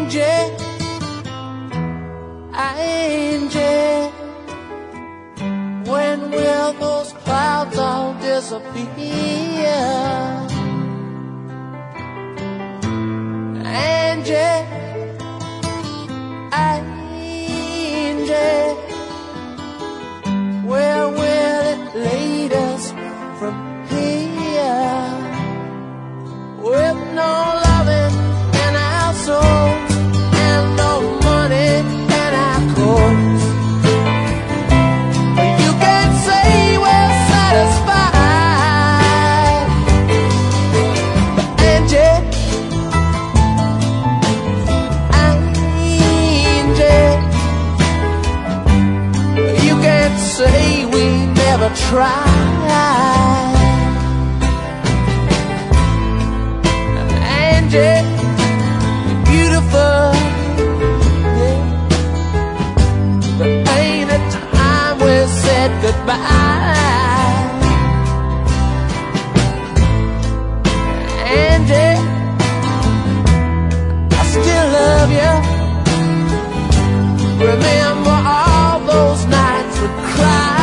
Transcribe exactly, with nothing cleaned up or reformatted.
Angie, Angie, when will those clouds all disappear? Angie, Angie, where will it lead us from here? With no loving in our souls and no money in our coats, you can't say we're satisfied. Angie, Angie, you can't say we never tried. Angie, you're beautiful, yeah, but ain't it time we said goodbye? Angie, I still love you. Remember all those nights we cried.